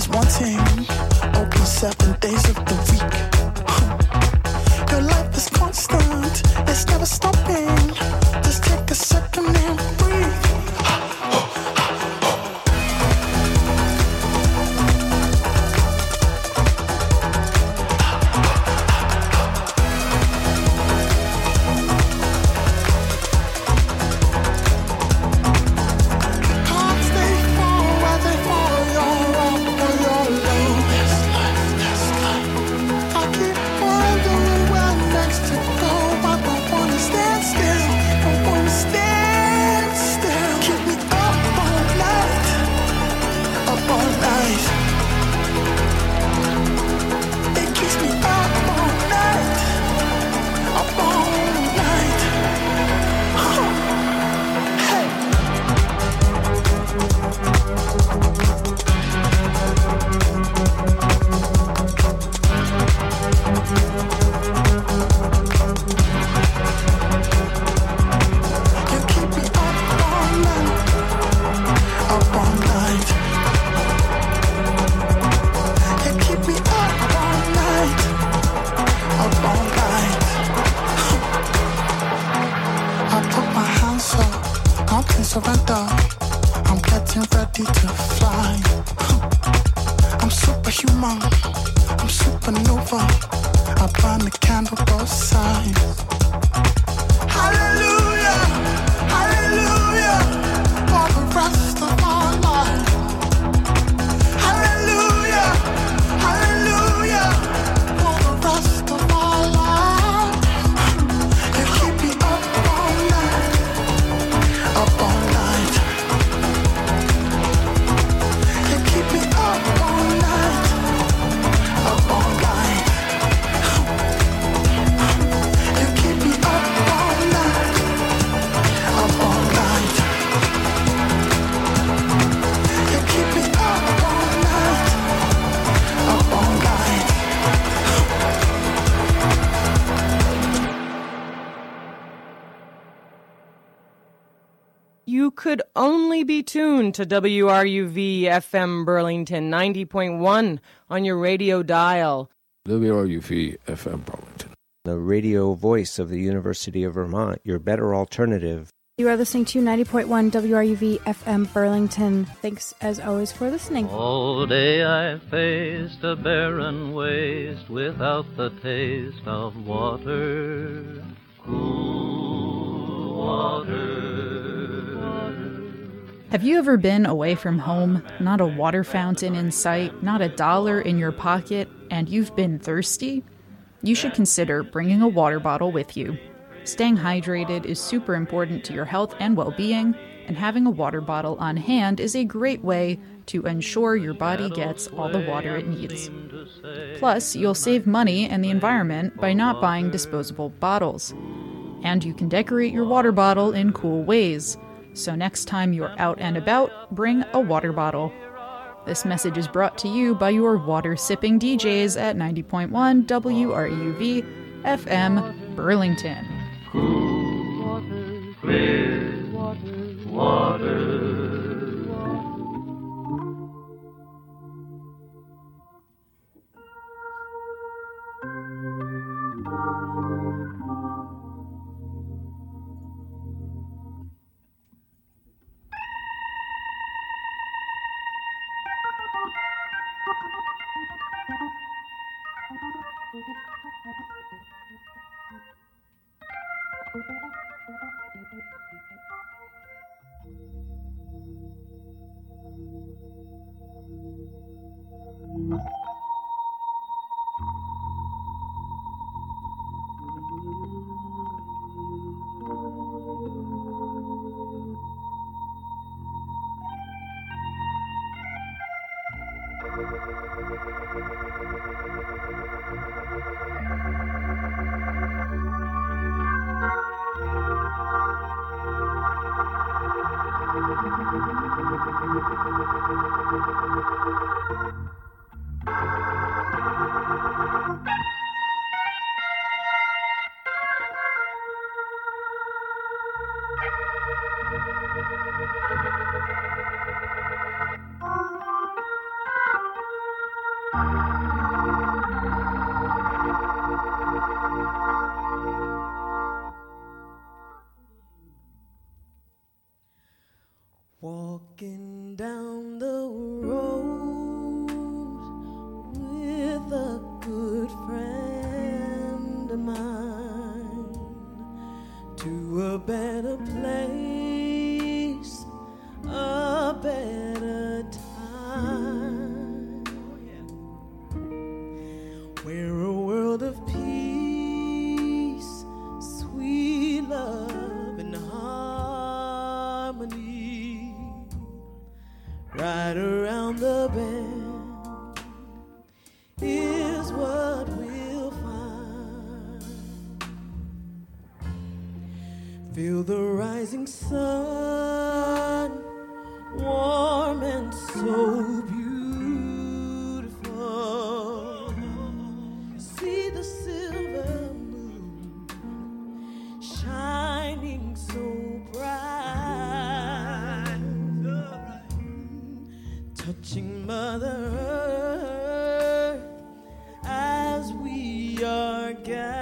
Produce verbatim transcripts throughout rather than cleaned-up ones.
is wanting. Open seven days of the week. Your life is constant, it's never stopping. Just take a second and breathe. Surrender, I'm getting ready to fly. I'm superhuman, I'm supernova. I burn the candle both sides. Hallelujah, hallelujah, for the rest of our life. Hallelujah, hallelujah, for the rest of our life. You keep me up all night, up all night. You could only be tuned to W R U V F M Burlington ninety point one on your radio dial. W R U V F M Burlington. The radio voice of the University of Vermont, your better alternative. You are listening to ninety point one W R U V F M Burlington. Thanks, as always, for listening. All day I faced a barren waste without the taste of water, cool water. Have you ever been away from home, not a water fountain in sight, not a dollar in your pocket, and you've been thirsty? You should consider bringing a water bottle with you. Staying hydrated is super important to your health and well-being, and having a water bottle on hand is a great way to ensure your body gets all the water it needs. Plus, you'll save money and the environment by not buying disposable bottles. And you can decorate your water bottle in cool ways. So next time you're out and about, bring a water bottle. This message is brought to you by your water-sipping D Js at ninety point one W R U V F M Burlington. Cool water, clear water, water. We're a world of peace, sweet love and harmony. Right around the bend is what we'll find. Feel the rising sun, warm and so beautiful. See the silver moon shining so bright, touching Mother Earth as we are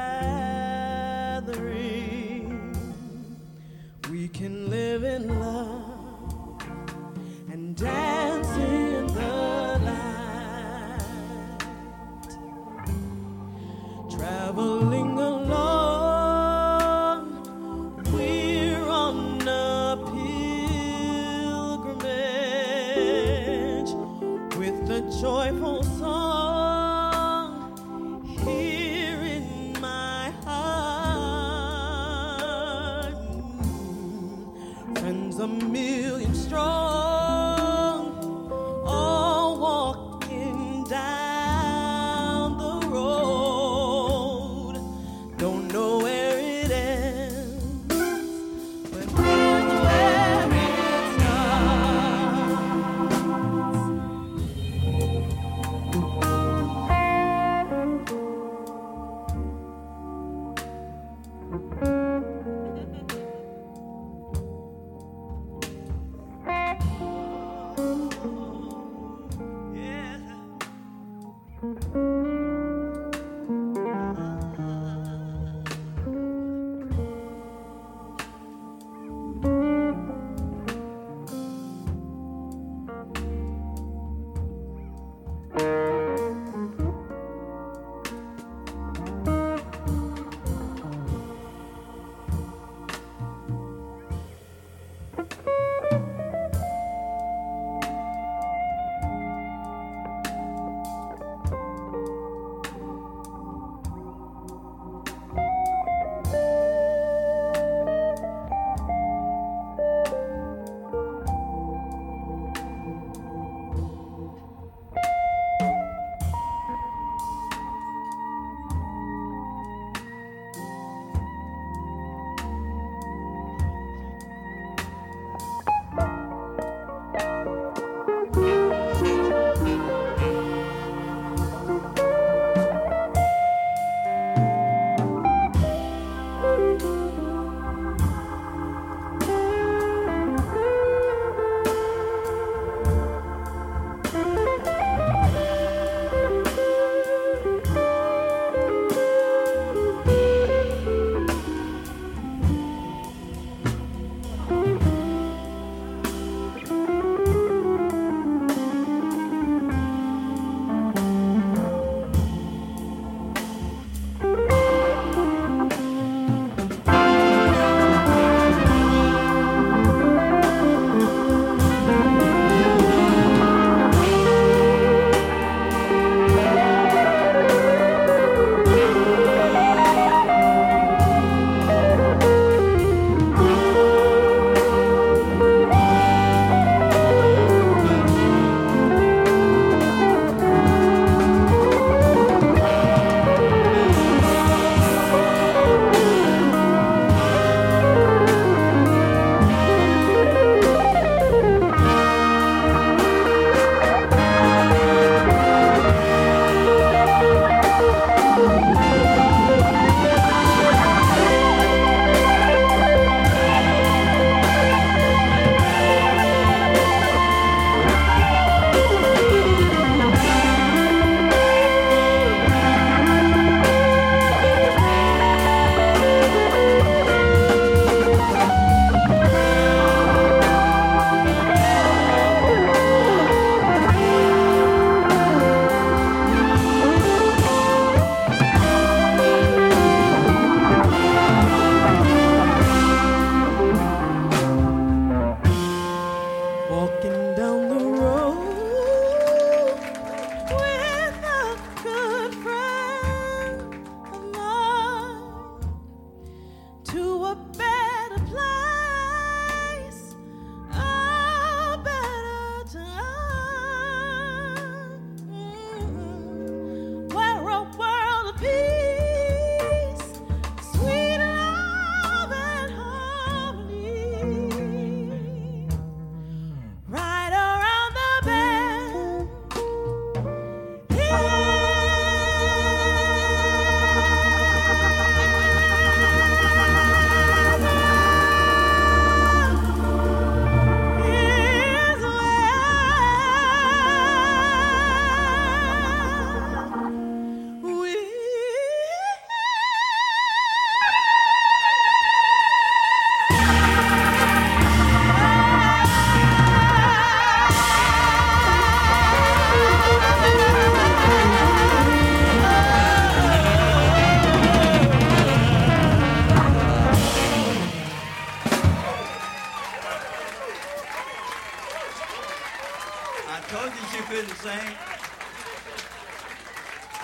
gathering. We can live in love and dance in the light, traveling along. We're on a pilgrimage with a joyful song here in my heart. Friends a million strong, all walking down the road. Don't know where it ends, but here's where it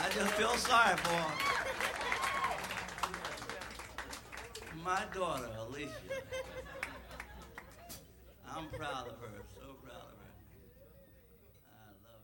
I just feel sorry for her. My daughter, Alicia. I'm proud of her, so proud of her. I love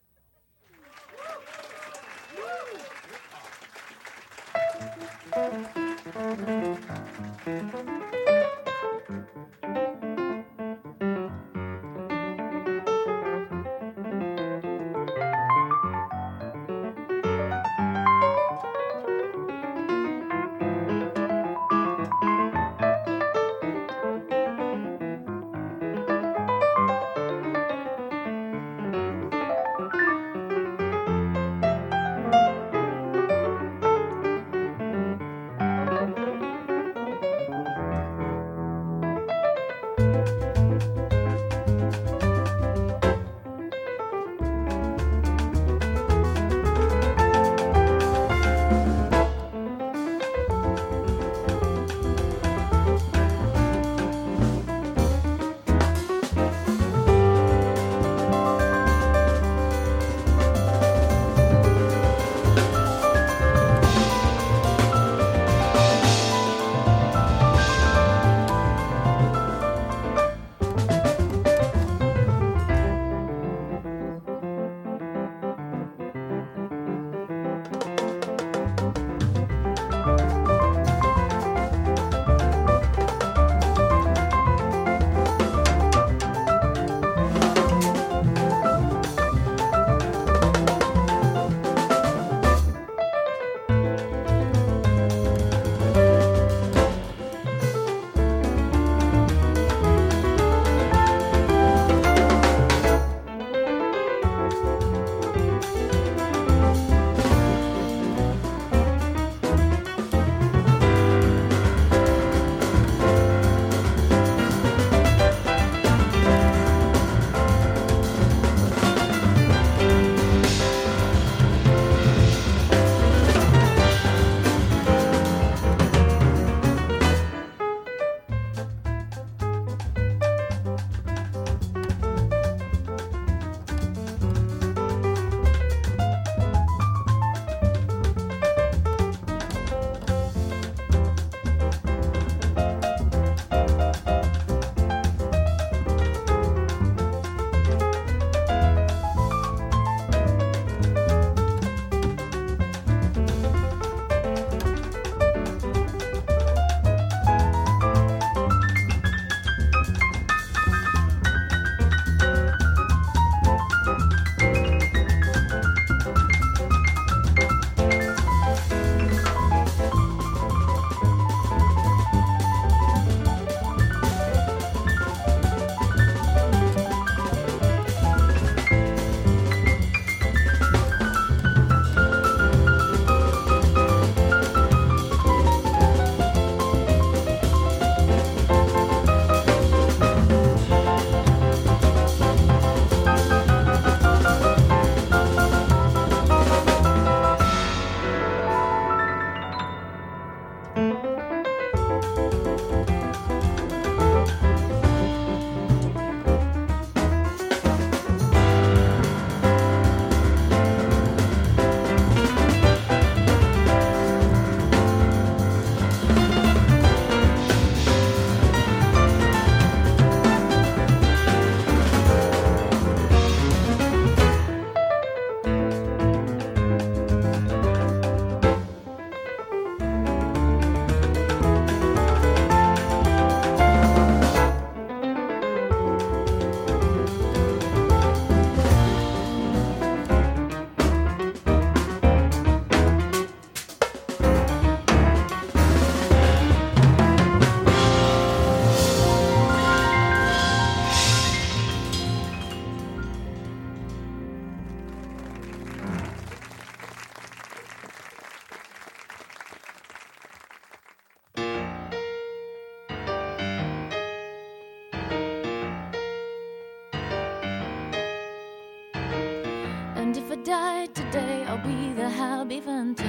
died today, I'll be the Happy Phantom,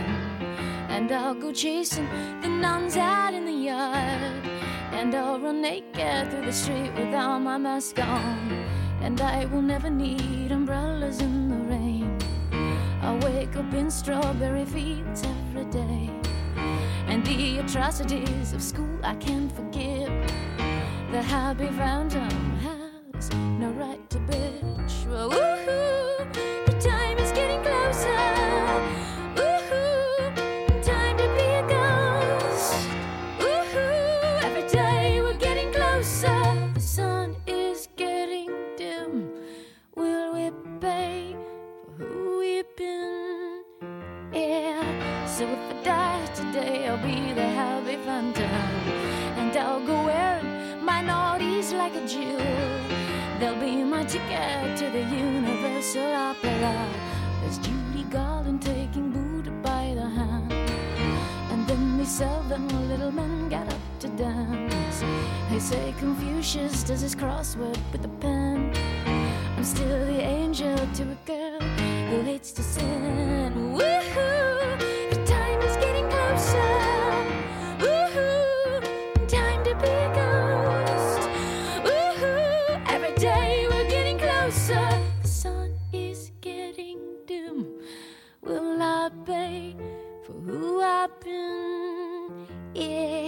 and I'll go chasing the nuns out in the yard, and I'll run naked through the street without my mask on, and I will never need umbrellas in the rain. I'll wake up in in strawberry fields every day. And the atrocities of school I can't forgive. The happy phantom has no right to bitch. Well, woohoo, the time is getting closer. Woohoo, time to be a ghost. Woohoo, every day we're getting closer. The sun is getting dim. Will we pay for who we've been? Yeah, so if I die today, I'll be the happy phantom. And I'll go wearing my naughties like a Jew. They'll be my ticket to the Universal Opera. There's Judy Garland taking Buddha by the hand. And then these seven little men get up to dance. They say Confucius does his crossword with a pen. I'm still the angel to a girl who hates to sin. Woohoo, the time is getting closer. Woohoo, time to be a ghost. Woohoo, every day we're getting closer. The sun is getting dim. Will I pay for who I've been? Yeah.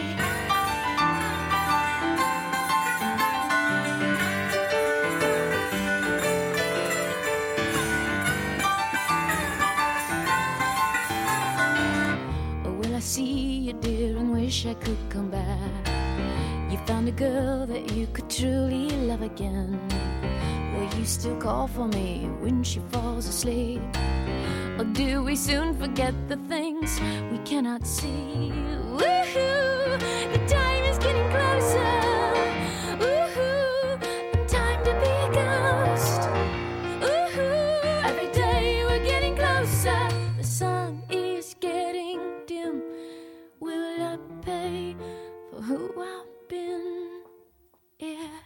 I see you, dear, and wish I could come back. You found a girl that you could truly love again. Will you still call for me when she falls asleep? Or do we soon forget the things we cannot see? Woohoo, the time is getting closer. Woohoo, time to be a ghost. Woohoo, every day we're getting closer. The sun is getting dim. Will I pay for who I've been? Yeah.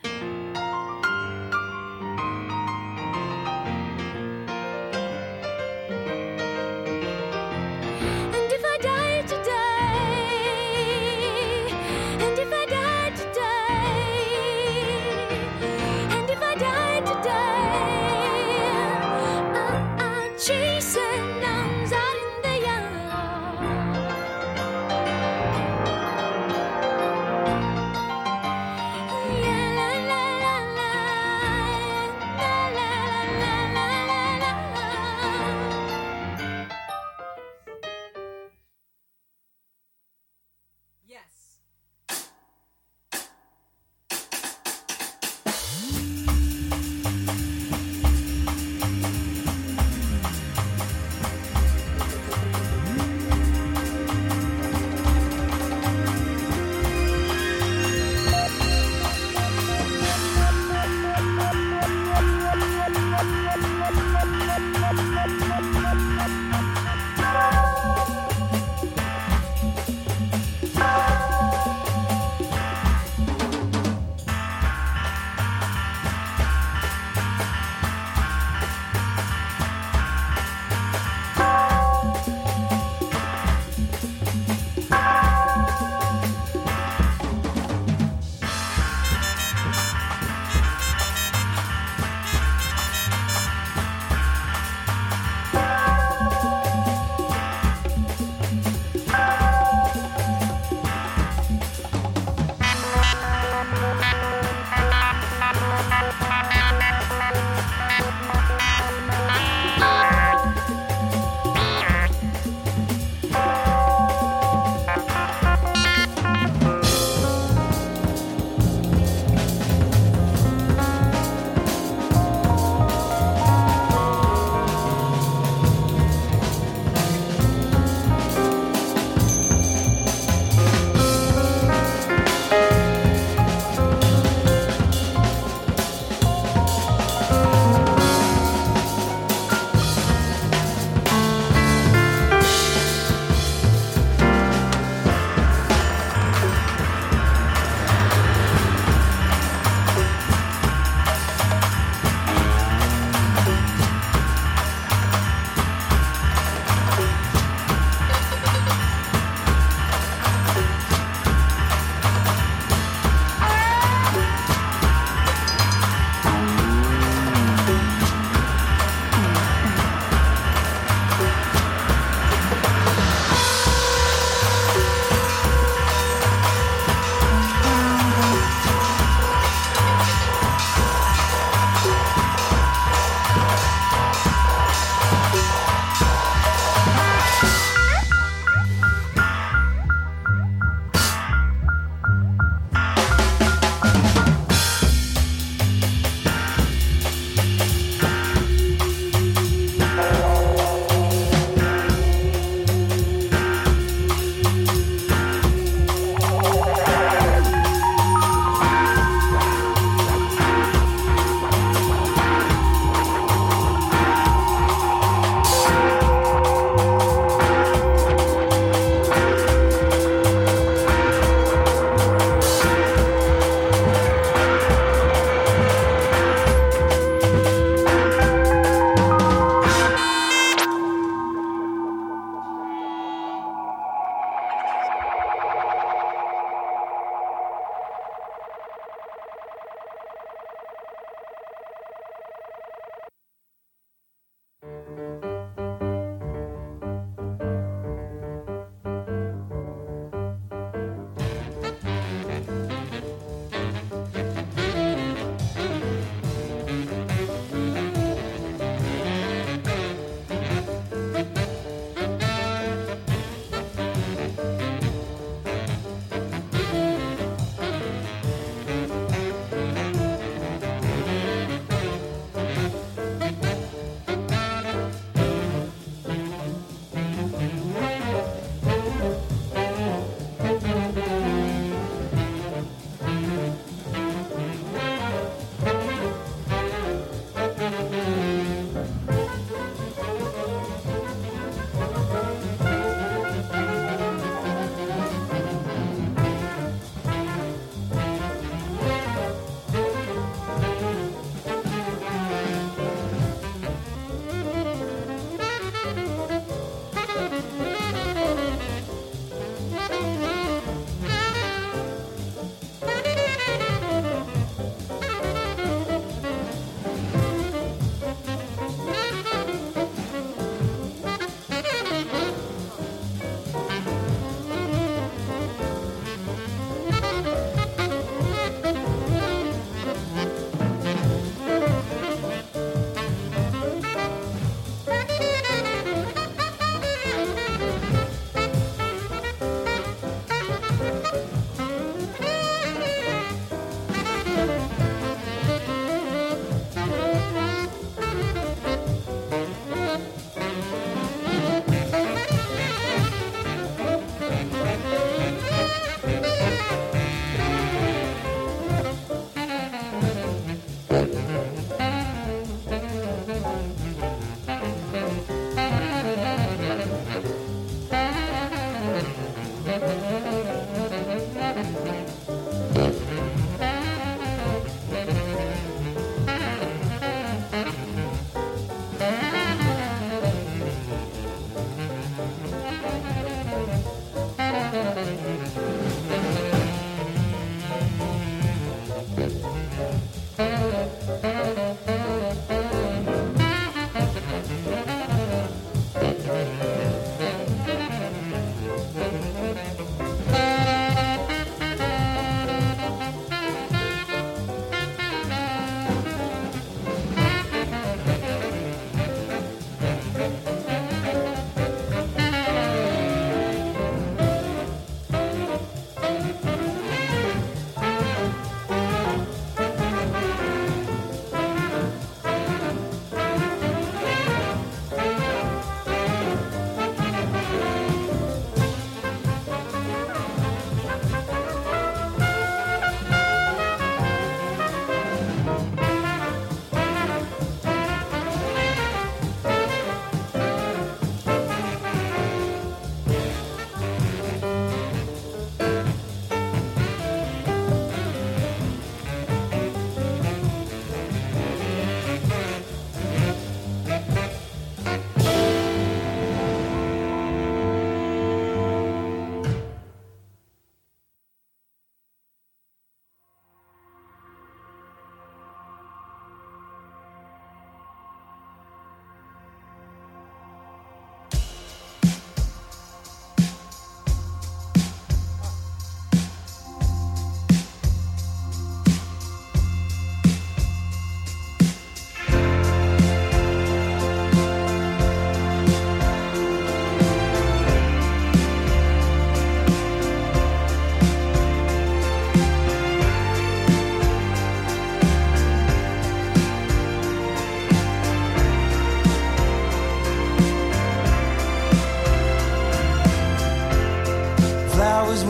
And if I die today, and if I die today, and if I die today, I- I'm chasing nuns out in the yard.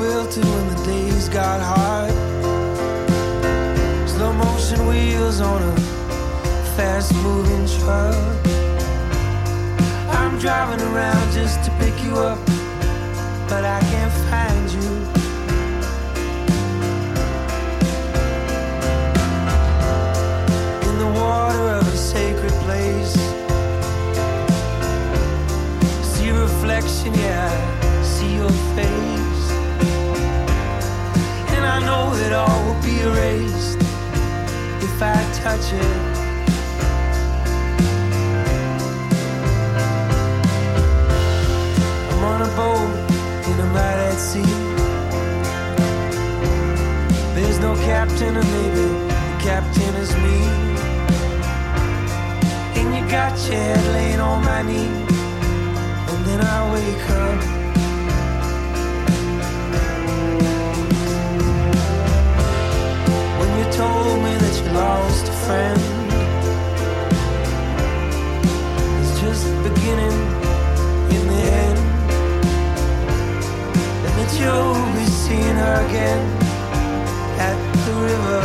wilted when the days got hard. Slow motion wheels on a fast moving truck. I'm driving around just to pick you up, but I can't find you. In the water of a sacred place, see reflection, yeah, see your face. And I know that all will be erased if I touch it. I'm on a boat in a night at sea. There's no captain, or maybe the captain is me. And you got your head laying on my knee, and then I wake up. When you told me that you lost a friend, it's just beginning in the end, and that you'll be seeing her again at the river.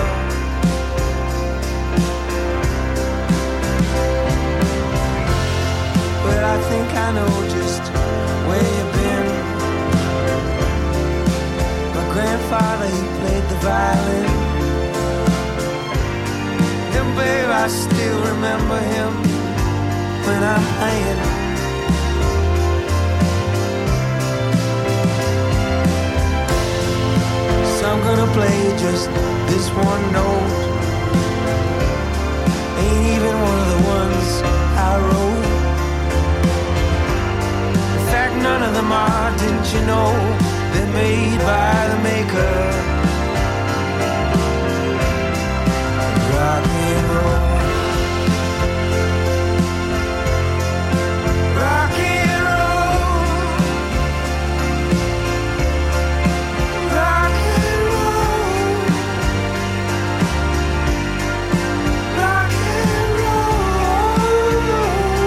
But I think I know just where you've been. My grandfather, he played the violin, and babe, I still remember him when I'm playing. So I'm gonna play just this one note. Ain't even one of the ones I wrote. In fact, none of them are, didn't you know? They're made by the maker. Rock and roll. Rock and roll. Rock and roll. Rock and roll.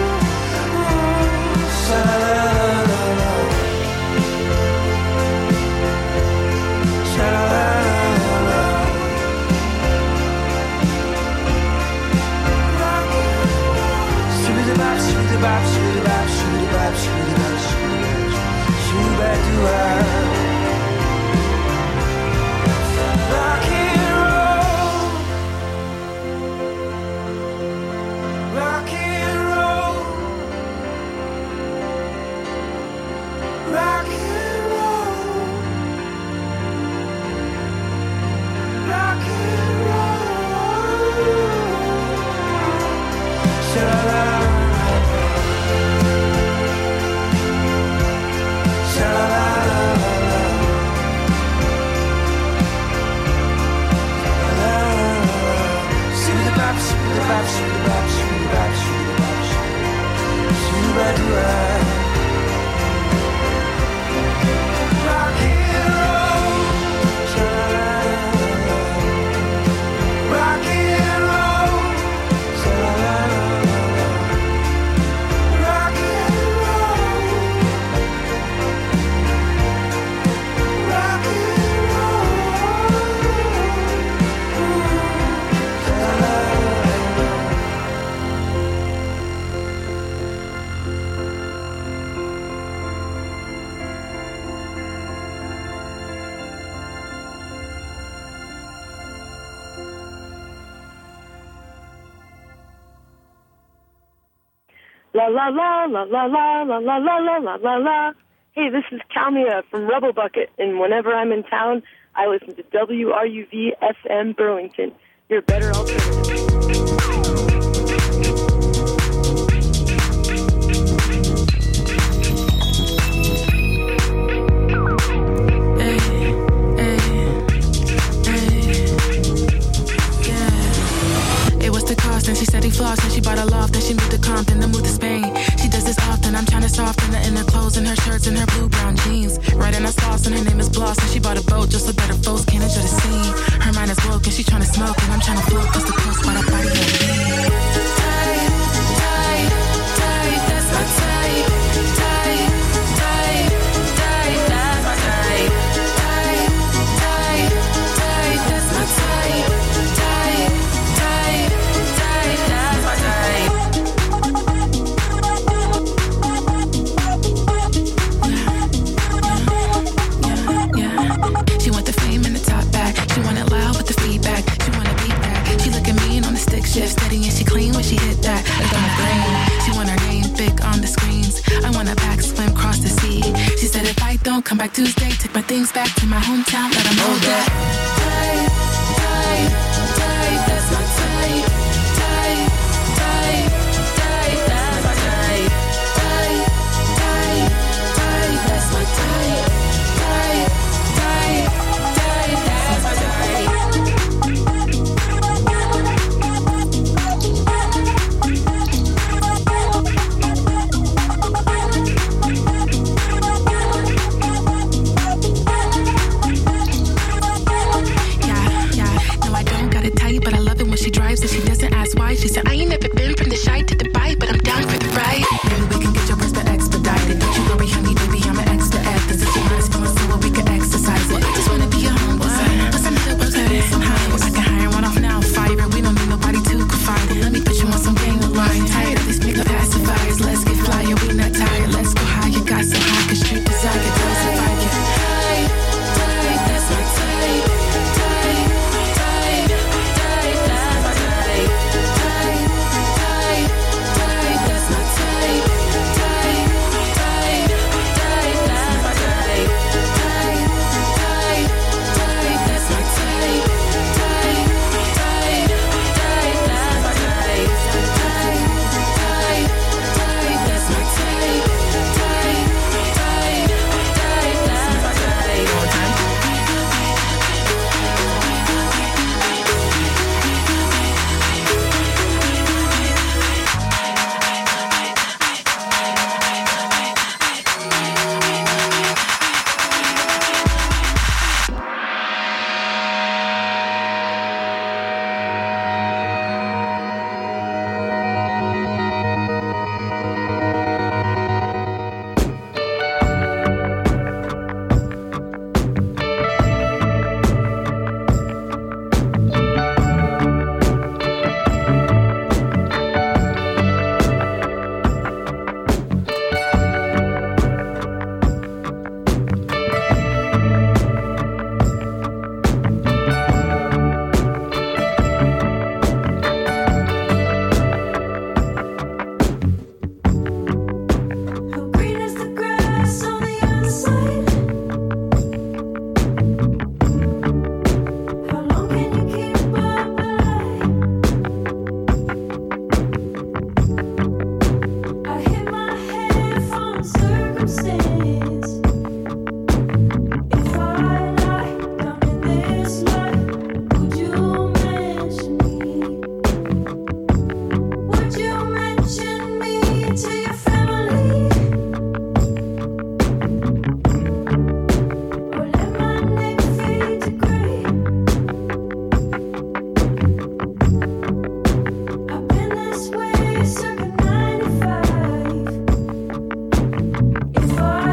Sha-la-la-la-la. Sha-la-la-la-la. Shoo-da-bop, shoo-da-bop, shoo-da-bop, shoo-da-bop, shoo-da-bop, shoo-da-bop, shoo-ba-doo-ah. Rock and roll. Rock and roll. Rock and roll. Rock and roll. Sha-la-la. Shoot-a-bop, shoot-a-bop, shoot-a-bop, shoot-a-bop, shoot-a-bop, shoot-a-bop. Rock and roll. Sha-la-la-la-la. Rock and roll. Sha-la-la-la-la. Rock and roll. Rock and La la la la la la la la la la la la la. Hey, this is Kalmia from Rebel Bucket, and whenever I'm in town, I listen to W R U V F M Burlington. Your better alternative. And she said he flossed and she bought a loft and she moved to Compton, then moved to Spain. She does this often. I'm trying to soften the inner clothes in her shirts and her blue brown jeans. Right in her sauce and her name is Bloss and she bought a boat just so better folks can't enjoy the scene. Her mind is woke and she trying to smoke and I'm trying to float cause the coast by the body on me. Tight, tight, tight, that's my type. Tight, tight, tight, that's my type. Tight, don't come back Tuesday. Take my things back to my hometown, let them know that. Tight, tight, tight, that's my tight. Tight, tight, tight, that's my tight. Tight, tight, tight, that's my tight. Tight, tight, tight, that's my tight. But I love it when she drives and she doesn't ask why. She said, I ain't never been from the shy to Dubai, but I'm down for the ride. Maybe we can get your breast expedited. Don't you worry, honey, baby, I'm an expert at this. It's a nice feeling so we can exercise it. I just wanna be a home designer. Listen to the website, somehow I can hire one off now, fire it. We don't need nobody to confide it. Let me put you on some gang of line. Tired of these makeup pacifiers. Let's get flyer, we not tired. Let's go higher, got so high, cause street desire, girls if I can. Tight, tight, that's my tight. If I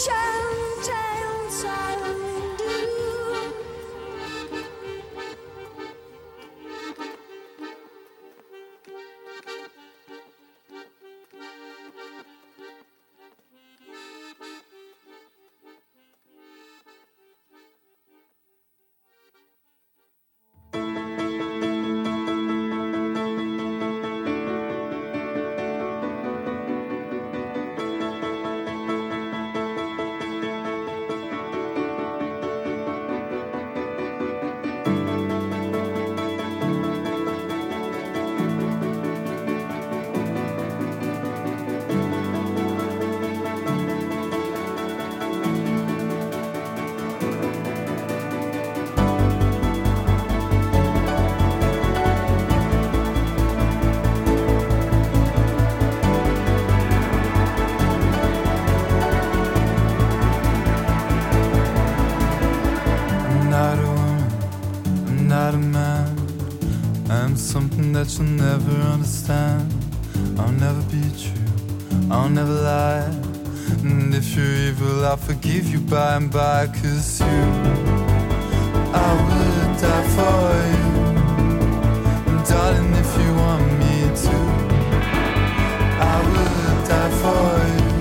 That you'll never understand. I'll never be true, I'll never lie. And if you're evil, I'll forgive you by and by. Cause you, I would die for you. And darling, if you want me to, I would die for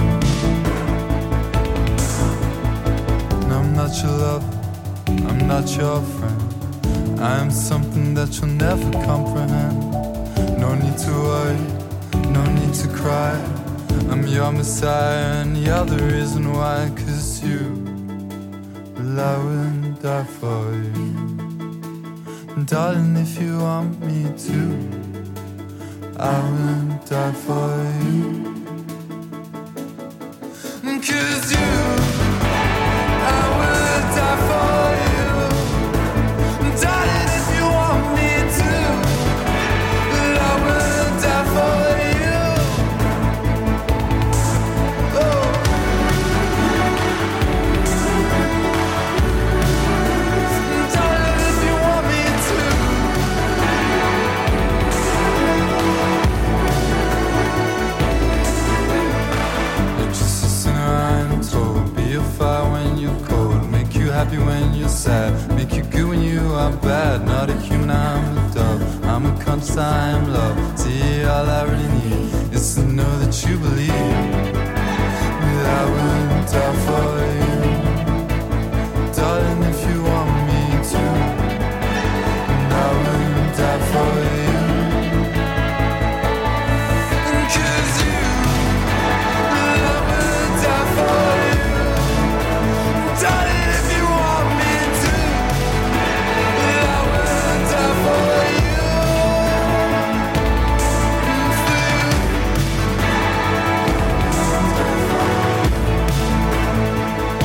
you. And I'm not your lover, I'm not your friend. I am something that you'll never comprehend. No need to worry, no need to cry. I'm your messiah and you're the reason why. Cause you, well, I would die for you. And darling, if you want me to, I would die for you. Cause you, I would die for you. Darling, if you want me to, I will die for you. Oh. Darling, if you want me to. You're just a sinner I'm told. Be a fire when you're cold. Make you happy when you're sad. Make you good when you are bad. Not a human, I'm a dove. I'm a conscious, I'm love. See, all I really need is to know that you believe that I would die for you. Darling, if you want me to, I would die for you. Cause you, I would die for you. Darling, if you want me to, I would die for you. For you.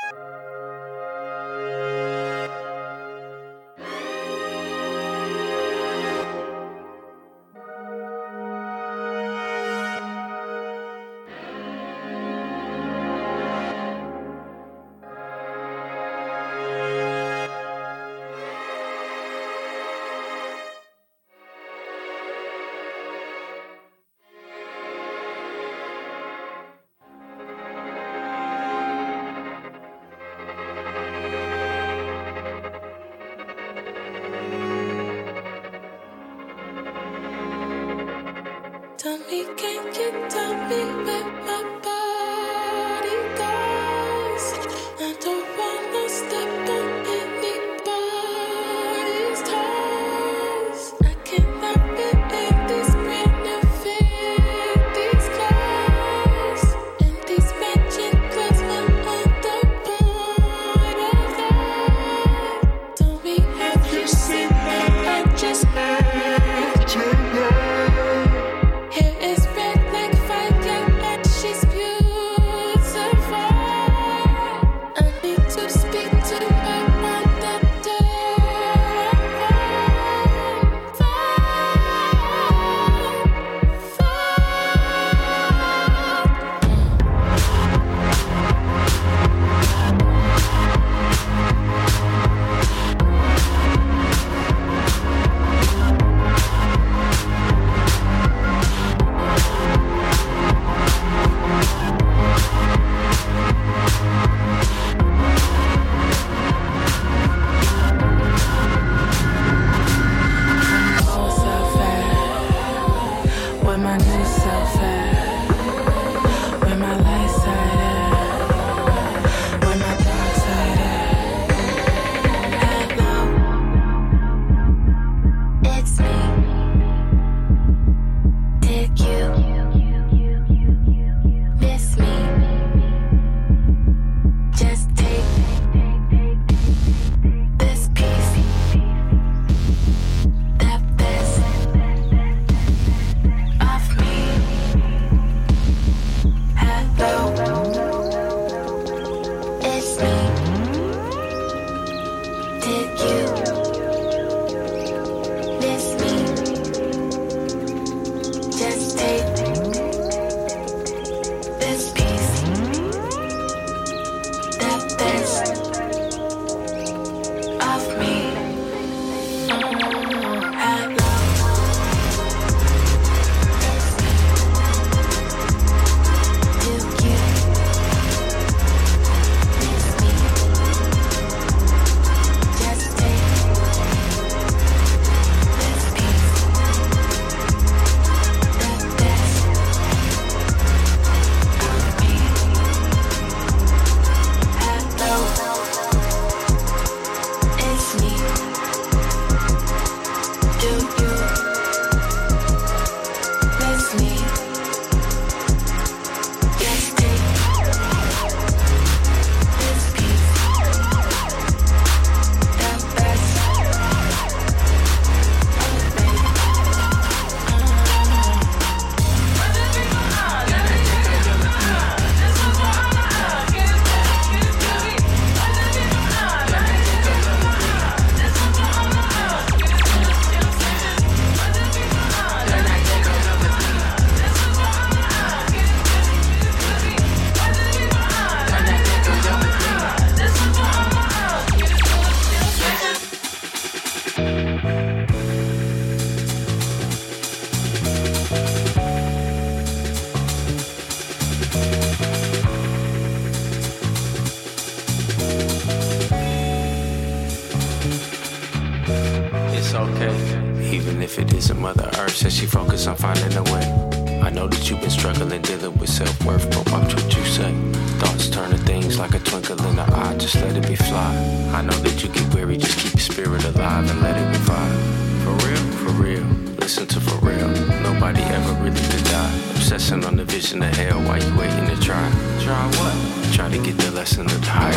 Tell me, can you tell me where my body goes? I don't wanna step on anybody's toes. I cannot be in these these clothes. And these matching clothes are on the point of that. Tell me, have you seen that? I just heard you know. Hair is red like fire and she's beautiful. I need to speak to her on the where my new self at? Where my light side at? Where my dark side at? Hello, it's me. Did you miss me? Just take this piece, that best of me. Hello, it's me. Did you miss me? Just take this piece, that best of me. Hello. It's okay, even if it isn't Mother Earth. Says she focused on finding a way. I know that you've been struggling, dealing with self-worth, but watch what you say. Thoughts turn to things like a twinkle in the eye, just let it be fly. I know that you get weary, just keep your spirit alive and let it revive. For real, for real, listen to for real. Nobody ever really did die. Obsessing on the vision of hell while you waiting to try. Try what? Try to get the lesson of the higher.